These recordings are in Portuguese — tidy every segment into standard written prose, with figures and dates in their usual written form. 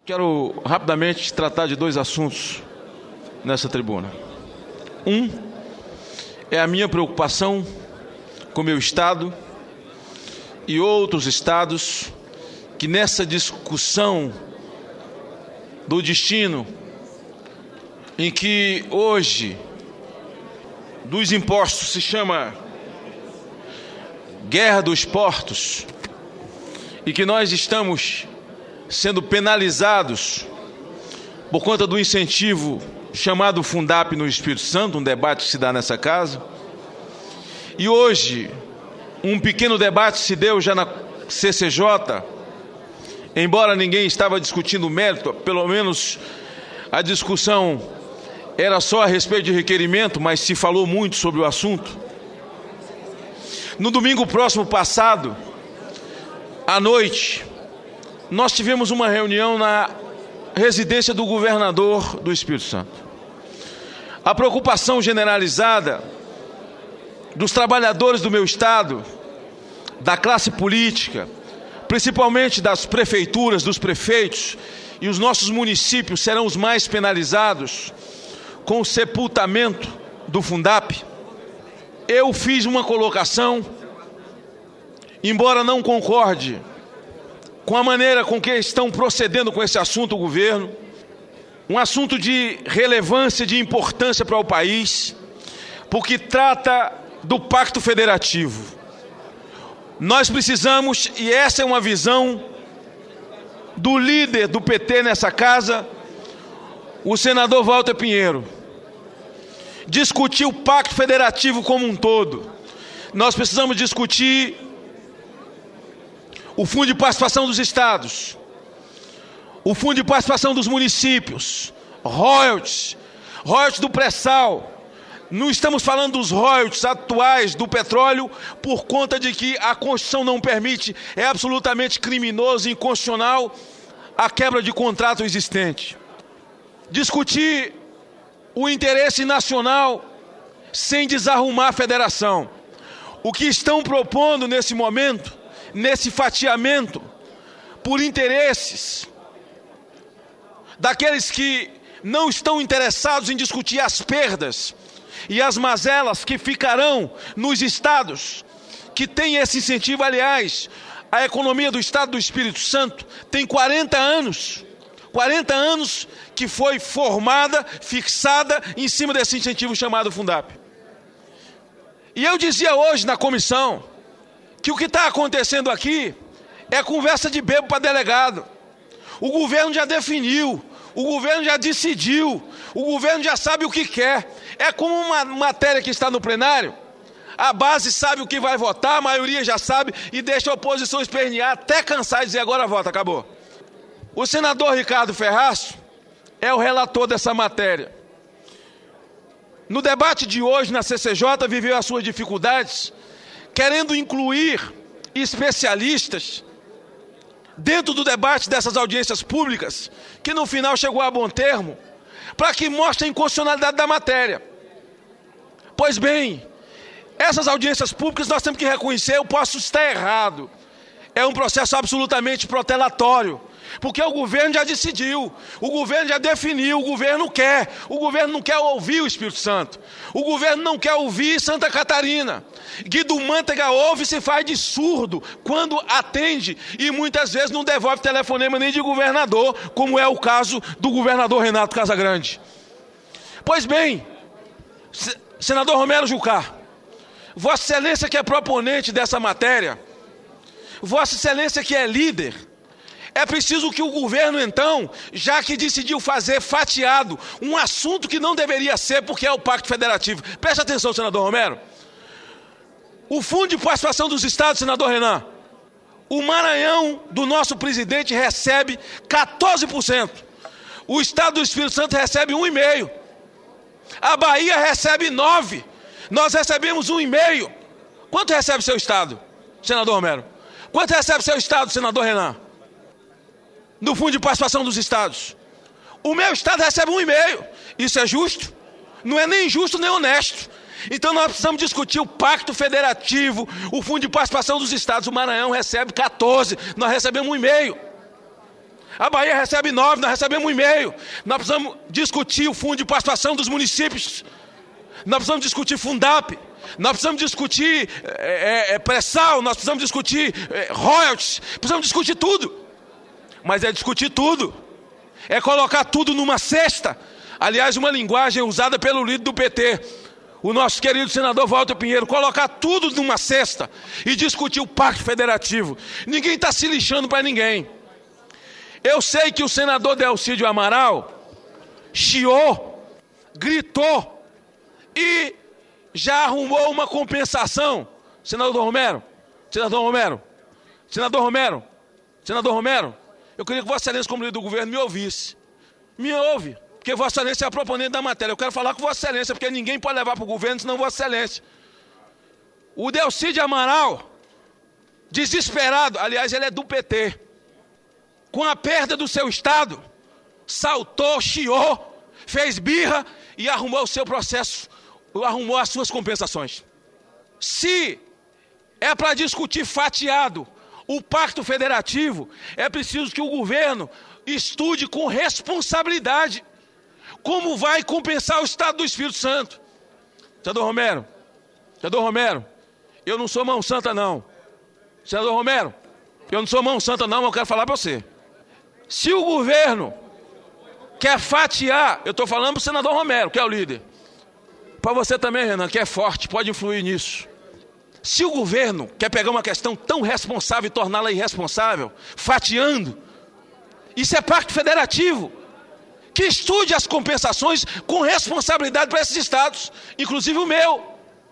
Quero rapidamente tratar de dois assuntos nessa tribuna. Um é a minha preocupação com o meu estado e outros estados que nessa discussão do destino em que hoje dos impostos se chama guerra dos portos e que nós estamos sendo penalizados por conta do incentivo chamado Fundap no Espírito Santo, um debate que se dá nessa casa. E hoje, um pequeno debate se deu já na CCJ, embora ninguém estava discutindo o mérito, pelo menos a discussão era só a respeito de requerimento, mas se falou muito sobre o assunto. No domingo próximo passado, à noite, nós tivemos uma reunião na residência do governador do Espírito Santo. A preocupação generalizada dos trabalhadores do meu estado, da classe política, principalmente das prefeituras, dos prefeitos, e os nossos municípios serão os mais penalizados com o sepultamento do Fundap. Eu fiz uma colocação, embora não concorde com a maneira com que estão procedendo com esse assunto o governo, um assunto de relevância, de importância para o país, porque trata do Pacto Federativo. Nós precisamos, e essa é uma visão do líder do PT nessa casa, o senador Walter Pinheiro, discutir o Pacto Federativo como um todo. Nós precisamos discutir o Fundo de Participação dos Estados, o Fundo de Participação dos Municípios, royalties do pré-sal. Não estamos falando dos royalties atuais do petróleo por conta de que a Constituição não permite, é absolutamente criminoso e inconstitucional a quebra de contrato existente. Discutir o interesse nacional sem desarrumar a federação. O que estão propondo nesse momento, nesse fatiamento, por interesses daqueles que não estão interessados em discutir as perdas e as mazelas que ficarão nos estados que têm esse incentivo. Aliás, a economia do estado do Espírito Santo tem 40 anos que foi formada, fixada em cima desse incentivo chamado Fundap. E eu dizia hoje na comissão que o que está acontecendo aqui é conversa de bebo para delegado. O governo já definiu, o governo já decidiu, o governo já sabe o que quer. É como uma matéria que está no plenário, a base sabe o que vai votar, a maioria já sabe e deixa a oposição espernear até cansar e dizer agora vota, acabou. O senador Ricardo Ferraz é o relator dessa matéria. No debate de hoje na CCJ viveu as suas dificuldades, querendo incluir especialistas dentro do debate dessas audiências públicas, que no final chegou a bom termo, para que mostre a inconstitucionalidade da matéria. Pois bem, essas audiências públicas nós temos que reconhecer, eu posso estar errado, é um processo absolutamente protelatório, porque o governo já decidiu, o governo já definiu, o governo não quer ouvir o Espírito Santo, o governo não quer ouvir Santa Catarina. Guido Mantega ouve e se faz de surdo quando atende e muitas vezes não devolve telefonema nem de governador, como é o caso do governador Renato Casagrande. Pois bem, senador Romero Jucá, Vossa Excelência que é proponente dessa matéria, Vossa Excelência que é líder, é preciso que o governo, então, já que decidiu fazer fatiado um assunto que não deveria ser, porque é o Pacto Federativo. Preste atenção, senador Romero. O Fundo de Participação dos Estados, senador Renan, o Maranhão do nosso presidente recebe 14%. O Estado do Espírito Santo recebe 1,5%. A Bahia recebe 9%. Nós recebemos 1,5%. Quanto recebe seu Estado, senador Romero? Quanto recebe seu Estado, senador Renan? No Fundo de Participação dos Estados. O meu Estado recebe 1,5%. Isso é justo? Não é nem justo nem honesto. Então nós precisamos discutir o Pacto Federativo, o Fundo de Participação dos Estados. O Maranhão recebe 14%, nós recebemos 1,5%. A Bahia recebe 9, nós recebemos 1,5. Nós precisamos discutir o fundo de participação dos municípios. Nós precisamos discutir Fundap. Nós precisamos discutir pré-sal. Nós precisamos discutir royalties. Precisamos discutir tudo. Mas é discutir tudo. É colocar tudo numa cesta. Aliás, uma linguagem usada pelo líder do PT, o nosso querido senador Walter Pinheiro, colocar tudo numa cesta e discutir o Pacto Federativo. Ninguém está se lixando para ninguém. Eu sei que o senador Delcídio Amaral chiou, gritou e já arrumou uma compensação. Senador Romero, eu queria que Vossa Excelência, como líder do governo, me ouvisse. Me ouve, porque Vossa Excelência é a proponente da matéria. Eu quero falar com Vossa Excelência, porque ninguém pode levar para o governo, senão Vossa Excelência. O Delcídio Amaral, desesperado, aliás, ele é do PT, com a perda do seu estado, saltou, chiou, fez birra e arrumou o seu processo, arrumou as suas compensações. Se é para discutir fatiado o Pacto Federativo, é preciso que o governo estude com responsabilidade como vai compensar o estado do Espírito Santo. Senador Romero, eu não sou mão santa não. Senador Romero, eu não sou mão santa não, mas eu quero falar para você. Se o governo quer fatiar, eu estou falando para o senador Romero, que é o líder. Para você também, Renan, que é forte, pode influir nisso. Se o governo quer pegar uma questão tão responsável e torná-la irresponsável, fatiando, isso é pacto federativo. Que estude as compensações com responsabilidade para esses estados, inclusive o meu.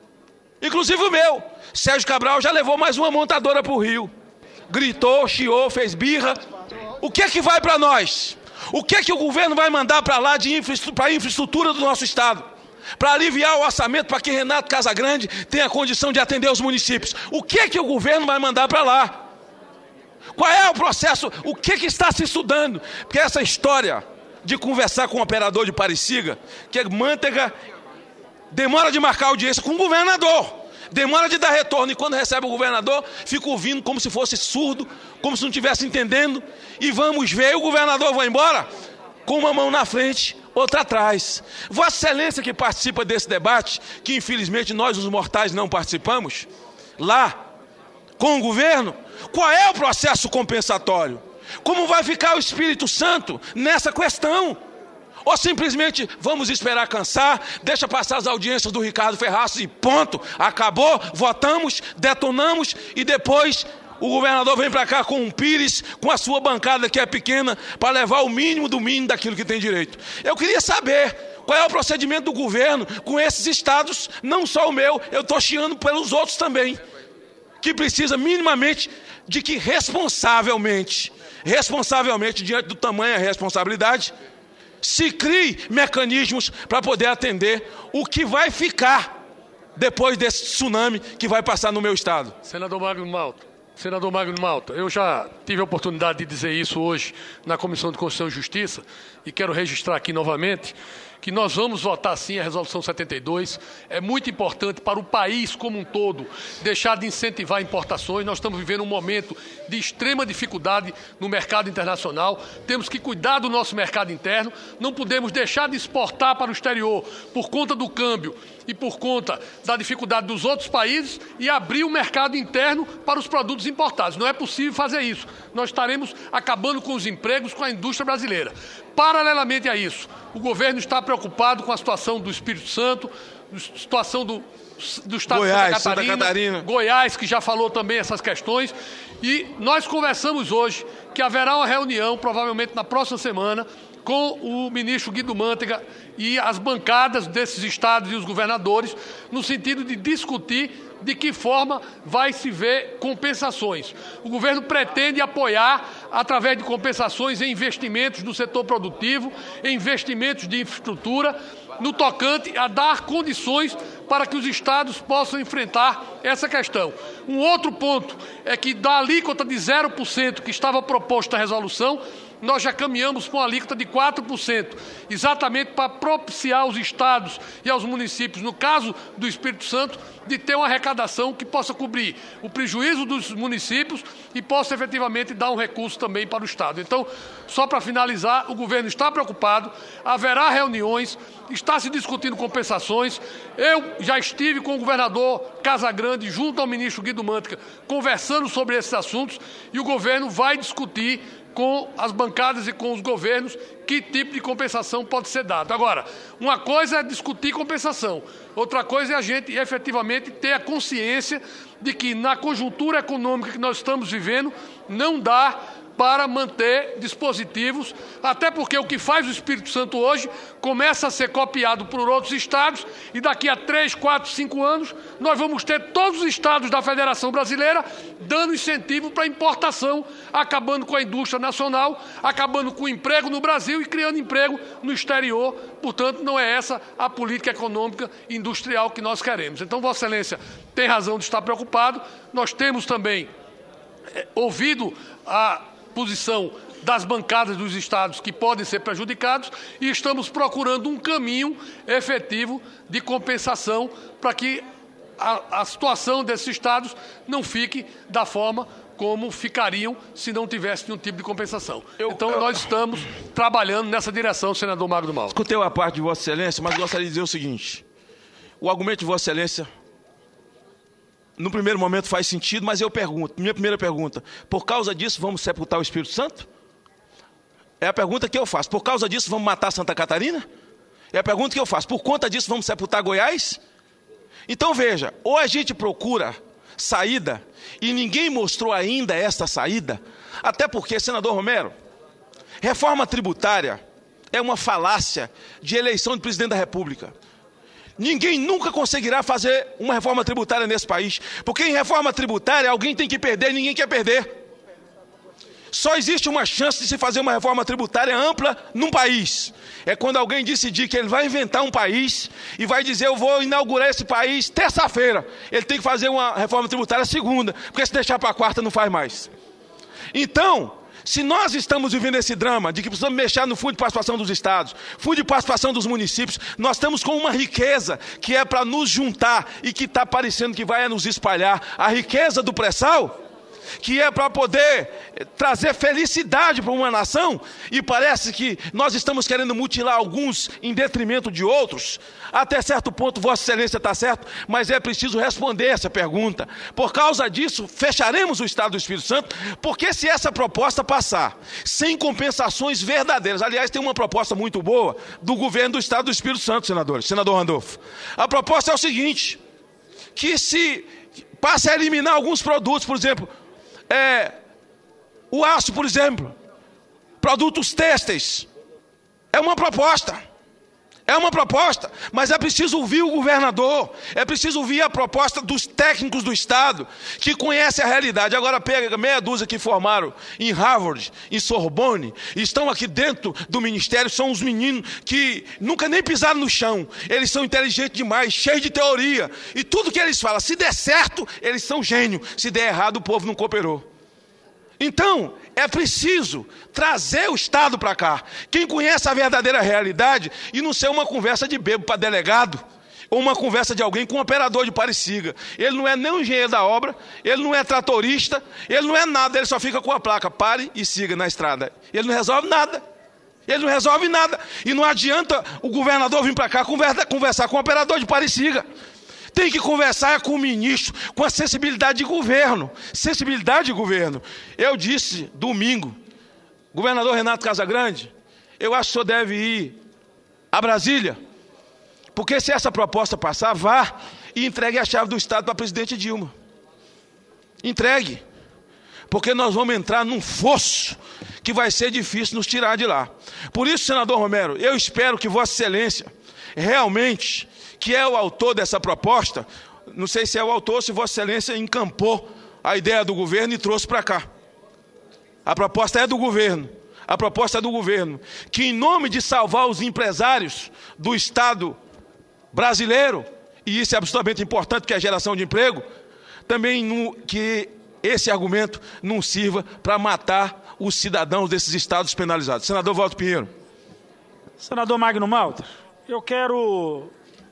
Sérgio Cabral já levou mais uma montadora para o Rio. Gritou, chiou, fez birra. O que é que vai para nós? O que é que o governo vai mandar para lá para a infraestrutura do nosso estado? Para aliviar o orçamento para que Renato Casagrande tenha condição de atender os municípios. O que é que o governo vai mandar para lá? Qual é o processo? O que está se estudando? Porque essa história de conversar com o operador de Pariciga, que é Manteiga, demora de marcar audiência com o governador, demora de dar retorno, e quando recebe o governador, fica ouvindo como se fosse surdo, como se não estivesse entendendo, e vamos ver, o governador vai embora com uma mão na frente, outra atrás. Vossa Excelência que participa desse debate, que infelizmente nós os mortais não participamos, lá, com o governo, qual é o processo compensatório? Como vai ficar o Espírito Santo nessa questão? Ou simplesmente vamos esperar cansar, deixa passar as audiências do Ricardo Ferraz e ponto, acabou, votamos, detonamos e depois o governador vem para cá com um Pires, com a sua bancada que é pequena, para levar o mínimo do mínimo daquilo que tem direito. Eu queria saber qual é o procedimento do governo com esses estados, não só o meu, eu estou chiando pelos outros também, que precisa minimamente de que responsavelmente, diante do tamanho da responsabilidade, se crie mecanismos para poder atender o que vai ficar depois desse tsunami que vai passar no meu estado. Senador Magno Malta, eu já tive a oportunidade de dizer isso hoje na Comissão de Constituição e Justiça e quero registrar aqui novamente que nós vamos votar sim a Resolução 72. É muito importante para o país como um todo deixar de incentivar importações. Nós estamos vivendo um momento de extrema dificuldade no mercado internacional. Temos que cuidar do nosso mercado interno. Não podemos deixar de exportar para o exterior por conta do câmbio e por conta da dificuldade dos outros países e abrir o mercado interno para os produtos importados. Não é possível fazer isso. Nós estaremos acabando com os empregos, com a indústria brasileira. Paralelamente a isso, o governo está preocupado com a situação do Espírito Santo, situação do estado Goiás, de Santa Catarina, Goiás, que já falou também essas questões. E nós conversamos hoje que haverá uma reunião, provavelmente na próxima semana, com o ministro Guido Mantega e as bancadas desses estados e os governadores, no sentido de discutir de que forma vai se ver compensações. O governo pretende apoiar, através de compensações, em investimentos no setor produtivo, em investimentos de infraestrutura, no tocante a dar condições para que os estados possam enfrentar essa questão. Um outro ponto é que da alíquota de 0% que estava proposta na resolução, nós já caminhamos com uma alíquota de 4%, exatamente para propiciar aos estados e aos municípios, no caso do Espírito Santo, de ter uma arrecadação que possa cobrir o prejuízo dos municípios e possa efetivamente dar um recurso também para o Estado. Então, só para finalizar, o governo está preocupado, haverá reuniões, está se discutindo compensações. Eu já estive com o governador Casagrande, junto ao ministro Guido Mantega, conversando sobre esses assuntos, e o governo vai discutir com as bancadas e com os governos que tipo de compensação pode ser dado. Agora, uma coisa é discutir compensação, outra coisa é a gente efetivamente ter a consciência de que na conjuntura econômica que nós estamos vivendo, não dá para manter dispositivos, até porque o que faz o Espírito Santo hoje começa a ser copiado por outros estados, e daqui a 3, 4, 5 anos nós vamos ter todos os estados da Federação Brasileira dando incentivo para importação, acabando com a indústria nacional, acabando com o emprego no Brasil e criando emprego no exterior. Portanto, não é essa a política econômica e industrial que nós queremos. Então, Vossa Excelência tem razão de estar preocupado. Nós temos também ouvido a posição das bancadas dos estados que podem ser prejudicados e estamos procurando um caminho efetivo de compensação para que a situação desses estados não fique da forma como ficariam se não tivesse nenhum tipo de compensação. Então, nós estamos trabalhando nessa direção, senador Magno Malta. Escutei a parte de Vossa Excelência, mas gostaria de dizer o seguinte: o argumento de Vossa Excelência, no primeiro momento faz sentido, mas eu pergunto, minha primeira pergunta, por causa disso vamos sepultar o Espírito Santo? É a pergunta que eu faço. Por causa disso vamos matar Santa Catarina? É a pergunta que eu faço. Por conta disso vamos sepultar Goiás? Então veja, ou a gente procura saída, e ninguém mostrou ainda esta saída, até porque, senador Romero, reforma tributária é uma falácia de eleição de presidente da República. Ninguém nunca conseguirá fazer uma reforma tributária nesse país, porque em reforma tributária alguém tem que perder e ninguém quer perder. Só existe uma chance de se fazer uma reforma tributária ampla num país. É quando alguém decidir que ele vai inventar um país e vai dizer: eu vou inaugurar esse país terça-feira. Ele tem que fazer uma reforma tributária segunda, porque se deixar para quarta não faz mais. Então, se nós estamos vivendo esse drama de que precisamos mexer no fundo de participação dos estados, fundo de participação dos municípios, nós estamos com uma riqueza que é para nos juntar e que está parecendo que vai nos espalhar. A riqueza do pré-sal, que é para poder trazer felicidade para uma nação, e parece que nós estamos querendo mutilar alguns em detrimento de outros. Até certo ponto Vossa Excelência está certo, mas é preciso responder essa pergunta. Por causa disso, fecharemos o Estado do Espírito Santo, porque se essa proposta passar sem compensações verdadeiras, aliás, tem uma proposta muito boa do governo do Estado do Espírito Santo, senadores, senador Randolfo. A proposta é o seguinte: que se passe a eliminar alguns produtos, por exemplo, o aço, por exemplo, produtos têxteis. É uma proposta, mas é preciso ouvir o governador, é preciso ouvir a proposta dos técnicos do Estado, que conhecem a realidade. Agora pega meia dúzia que formaram em Harvard, em Sorbonne, e estão aqui dentro do ministério, são uns meninos que nunca nem pisaram no chão, eles são inteligentes demais, cheios de teoria, e tudo que eles falam, se der certo, eles são gênios, se der errado, o povo não cooperou. Então, é preciso trazer o Estado para cá, quem conhece a verdadeira realidade, e não ser uma conversa de bebo para delegado, ou uma conversa de alguém com um operador de pare-siga. Ele não é nem um engenheiro da obra, ele não é tratorista, ele não é nada, ele só fica com a placa, pare e siga na estrada. Ele não resolve nada. E não adianta o governador vir para cá conversar com o operador de pare-siga. Tem que conversar com o ministro, com a sensibilidade de governo. Eu disse domingo, governador Renato Casagrande, eu acho que o senhor deve ir a Brasília, porque se essa proposta passar, vá e entregue a chave do Estado para a presidente Dilma. Entregue, porque nós vamos entrar num fosso que vai ser difícil nos tirar de lá. Por isso, senador Romero, eu espero que Vossa Excelência realmente, que é o autor dessa proposta, não sei se é o autor, se Vossa Excelência encampou a ideia do governo e trouxe para cá. A proposta é do governo, que em nome de salvar os empresários do Estado brasileiro, e isso é absolutamente importante, que é a geração de emprego, também que esse argumento não sirva para matar os cidadãos desses estados penalizados. Senador Walter Pinheiro. Senador Magno Malta, eu quero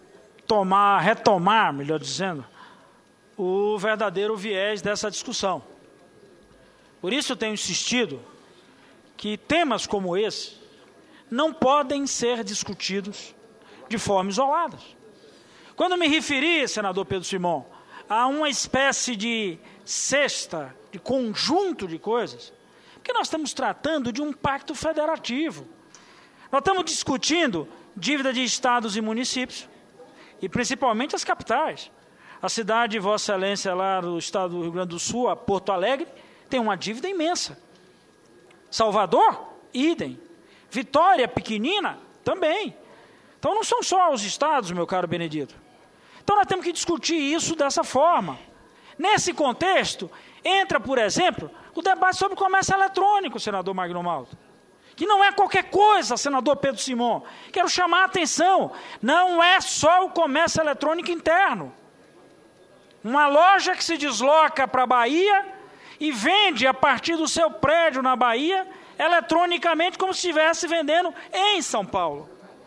retomar, melhor dizendo, o verdadeiro viés dessa discussão. Por isso eu tenho insistido que temas como esse não podem ser discutidos de forma isolada. Quando me referi, senador Pedro Simão, a uma espécie de cesta, de conjunto de coisas, porque nós estamos tratando de um pacto federativo. Nós estamos discutindo dívida de estados e municípios, e principalmente as capitais. A cidade de Vossa Excelência, lá do estado do Rio Grande do Sul, a Porto Alegre, tem uma dívida imensa. Salvador, idem. Vitória, pequenina, também. Então não são só os estados, meu caro Benedito. Então nós temos que discutir isso dessa forma. Nesse contexto, entra, por exemplo, o debate sobre o comércio eletrônico, senador Magno Malta. Que não é qualquer coisa, senador Pedro Simão. Quero chamar a atenção. Não é só o comércio eletrônico interno. Uma loja que se desloca para a Bahia e vende a partir do seu prédio na Bahia, eletronicamente, como se estivesse vendendo em São Paulo.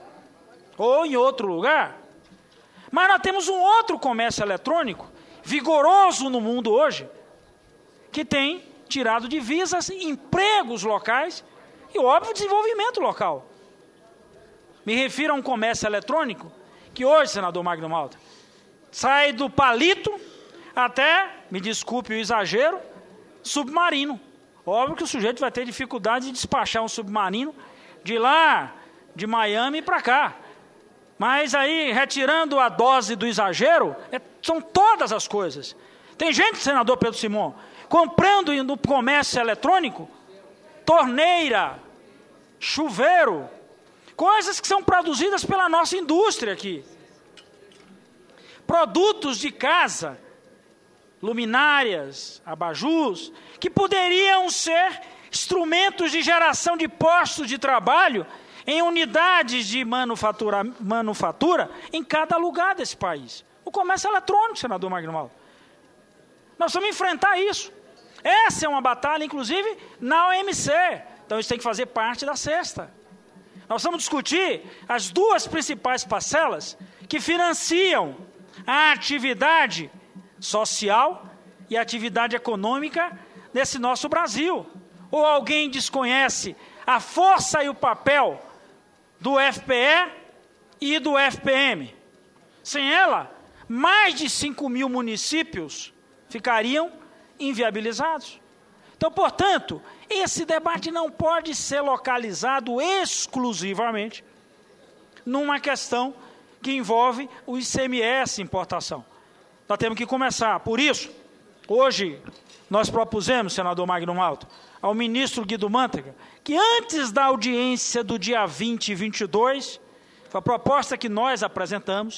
Ou em outro lugar. Mas nós temos um outro comércio eletrônico, vigoroso no mundo hoje, que tem tirado divisas, empregos locais e, óbvio, desenvolvimento local. Me refiro a um comércio eletrônico que hoje, senador Magno Malta, sai do palito até, me desculpe o exagero, submarino. Óbvio que o sujeito vai ter dificuldade de despachar um submarino de lá, de Miami para cá. Mas aí, retirando a dose do exagero, são todas as coisas. Tem gente, senador Pedro Simão, comprando no comércio eletrônico, torneira, chuveiro, coisas que são produzidas pela nossa indústria aqui. Produtos de casa, luminárias, abajus, que poderiam ser instrumentos de geração de postos de trabalho em unidades de manufatura em cada lugar desse país. O comércio eletrônico, senador Magno Malta. Nós vamos enfrentar isso. Essa é uma batalha, inclusive, na OMC. Então, isso tem que fazer parte da cesta. Nós vamos discutir as duas principais parcelas que financiam a atividade social e a atividade econômica nesse nosso Brasil. Ou alguém desconhece a força e o papel do FPE e do FPM. Sem ela, mais de 5.000 municípios ficariam inviabilizados. Então, portanto, esse debate não pode ser localizado exclusivamente numa questão que envolve o ICMS importação. Nós temos que começar. Por isso, hoje, nós propusemos, senador Magno Malta, ao ministro Guido Mantega, que antes da audiência do dia 20 e 22, foi a proposta que nós apresentamos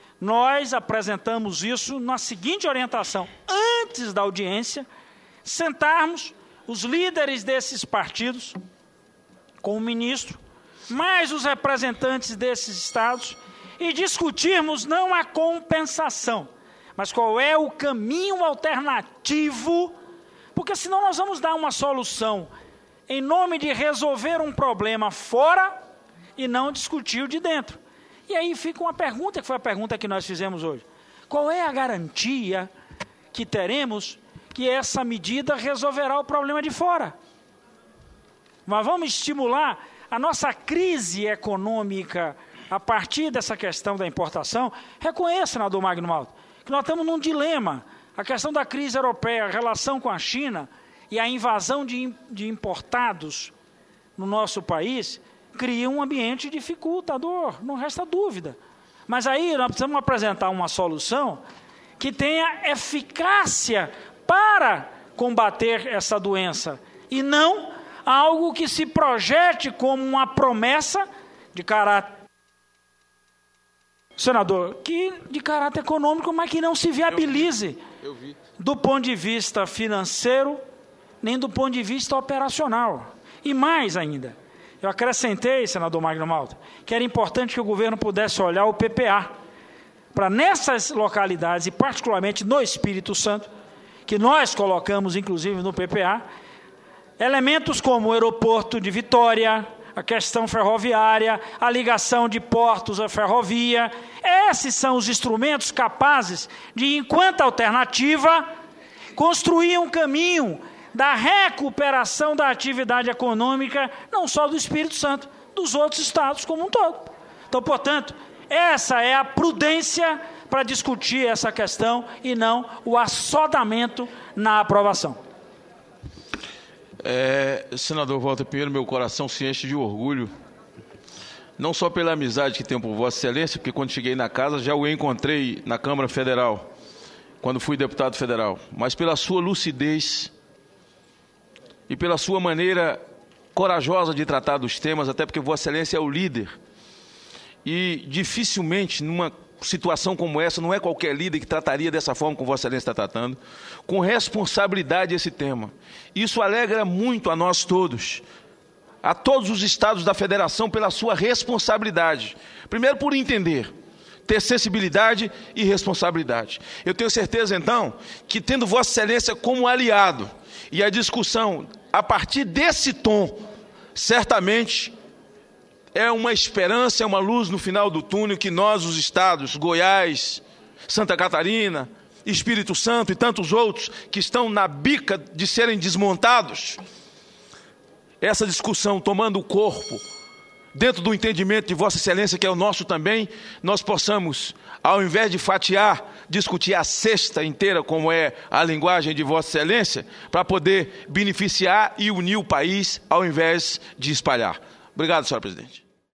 isso na seguinte orientação: antes da audiência, sentarmos os líderes desses partidos com o ministro, mais os representantes desses estados, e discutirmos não a compensação, mas qual é o caminho alternativo, porque senão nós vamos dar uma solução em nome de resolver um problema fora e não discutir o de dentro. E aí fica uma pergunta, que foi a pergunta que nós fizemos hoje. Qual é a garantia que teremos que essa medida resolverá o problema de fora? Mas vamos estimular a nossa crise econômica a partir dessa questão da importação. Reconheça, senador Magno Malta, que nós estamos num dilema. A questão da crise europeia, a relação com a China e a invasão de importados no nosso país cria um ambiente dificultador, não resta dúvida. Mas aí nós precisamos apresentar uma solução que tenha eficácia para combater essa doença e não algo que se projete como uma promessa de caráter, senador, que de caráter econômico, mas que não se viabilize do ponto de vista financeiro, nem do ponto de vista operacional. E mais ainda, eu acrescentei, senador Magno Malta, que era importante que o governo pudesse olhar o PPA, para nessas localidades, e particularmente no Espírito Santo, que nós colocamos, inclusive, no PPA, Elementos como o aeroporto de Vitória, a questão ferroviária, a ligação de portos à ferrovia. Esses são os instrumentos capazes de, enquanto alternativa, construir um caminho da recuperação da atividade econômica, não só do Espírito Santo, dos outros estados como um todo. Então, portanto, essa é a prudência para discutir essa questão e não o assodamento na aprovação. Senador Walter Pinheiro, meu coração se enche de orgulho, não só pela amizade que tenho por Vossa Excelência, porque quando cheguei na casa já o encontrei na Câmara Federal, quando fui deputado federal, mas pela sua lucidez e pela sua maneira corajosa de tratar dos temas, até porque Vossa Excelência é o líder. E dificilmente, numa situação como essa, não é qualquer líder que trataria dessa forma como Vossa Excelência está tratando, com responsabilidade esse tema. Isso alegra muito a nós todos, a todos os estados da federação, pela sua responsabilidade. Primeiro, por entender, ter sensibilidade e responsabilidade. Eu tenho certeza, então, que tendo Vossa Excelência como aliado, e a discussão a partir desse tom, certamente é uma esperança, é uma luz no final do túnel que nós, os estados, Goiás, Santa Catarina, Espírito Santo e tantos outros que estão na bica de serem desmontados, essa discussão tomando o corpo, dentro do entendimento de Vossa Excelência, que é o nosso também, nós possamos, ao invés de fatiar, discutir a cesta inteira, como é a linguagem de Vossa Excelência, para poder beneficiar e unir o país, ao invés de espalhar. Obrigado, senhor presidente.